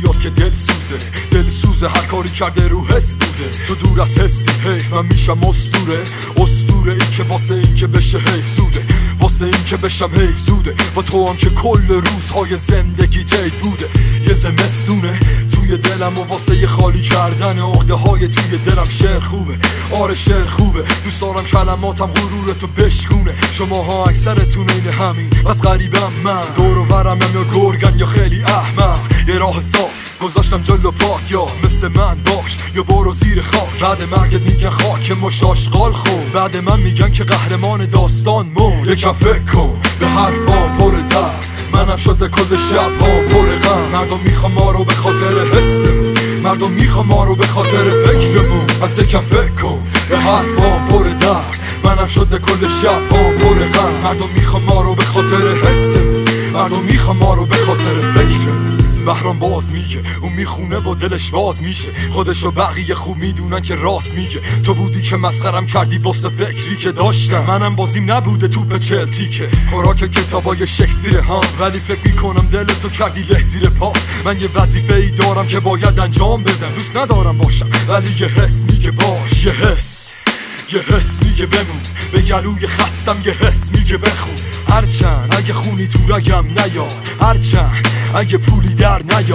بیاد که دل سوزه هر کاری کرده رو حس بوده. تو دور از حسی حیف من میشم اسطوره ای که واسه این که بشه حیف زوده، واسه این که بشم حیف زوده. با تو هم که کل روزهای زندگی تید بوده. یه زمستونه توی دلم و واسه یه خالی کردن عقده های توی دلم. شعر خوبه، آره شعر خوبه، دوست دارم کلماتم غرورتو بشکونه. شماها اکثرتون این همین، از غریبم من. دور و برم یا گرگن یا خیلی احمق. یه راه صاف گذاشتم جلو پات، یا مثل من باش یا برو زیر خاک. بعد مرگت میگن خاک مش آشغال خورد، بعد من میگن که قهرمان داستان مرد. یکم فکر کن به حرفام پر درد، منم شده کل شب ها پر غم. مردم میخوام ما رو به خاطر حسمون، مردم میخوام ما رو به خاطر فکرمون. پس یکم فکر کن به حرفام پر درد، منم شده کل شب ها پر غم. مردم میخوام ما رو به خاطر حسمون، مردم میخوام ما رو به خاطر فکرمون. بهرام باز میگه اون میخونه و دلش باز میشه، خودشو بقیه خوب میدونن که راست میگه. تو بودی که مسخرم کردی واسه فکری که داشتم، منم بازیم نبوده توپ چلتیکه خوراک کتابای شکسپیر هم. ولی فکر میکنم دلتو کردی له زیر پاس. من یه وظیفه ای دارم که باید انجام بدم، دوست ندارم باشم ولی یه حس میگه باش. یه حس میگه بمون، به گلوی خستم یه حس میگه بخون. هرچند اگه خونی تو رگم نیا، هرچند اگه پولی در نیا.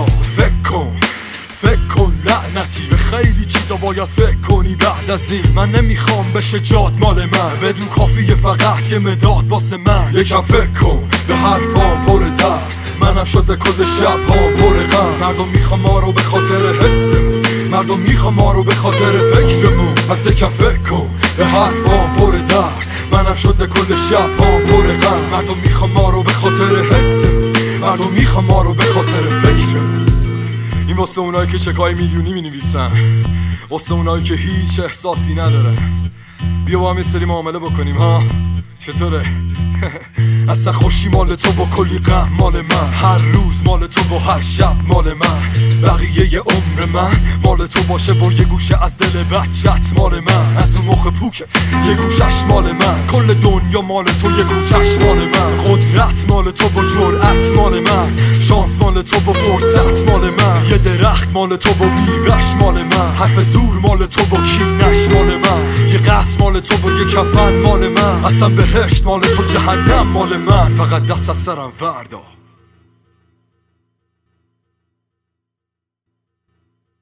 فکر کن لعنتی، به خیلی چیزا باید فکر کنی بعد از این. من نمیخوام بشه جات مال من، بدون کافیه فقط یه مداد واسه من. یکم فکر کن به حرفام پر درد، منم شده کل شب ها پر غم. مردم میخوام ما رو به خاطر حسمون، مردم میخوام ما رو به خاطر فکرمون. پس یکم فکر کن به حرفام پر درد، منم شده کل شب ها پر غم. مردم میخوام ما رو به خاطر حسمون، مردم میخوام ما رو به خاطر فکرمون. این واسه اونایی که چکای میلیونی مینویسن، واسه اونایی که هیچ احساسی ندارن. بیا با هم یه سری معامله بکنیم ها، چطوره؟ اصلا خوشی مال تو با کلی غم مال من، هر روز مال تو با هر شب مال من. بقیه ی عمر من مال تو باشه و یه گوشه از دل بچت مال من. از اون مخ پوکت یه گوشش مال من، کل دنیا مال تو یه گوشش مال من. قدرت مال تو با جرأت مال من، شانس مال تو با فرصت مال من. یه درخت مال تو با میوه‌اش مال من، حرف زور مال تو با کینش مال من. یه قصر مال تو با یه کفن مال من، اصلا بهشت مال تو جهنم مال من. فقط دست از سرم وردار.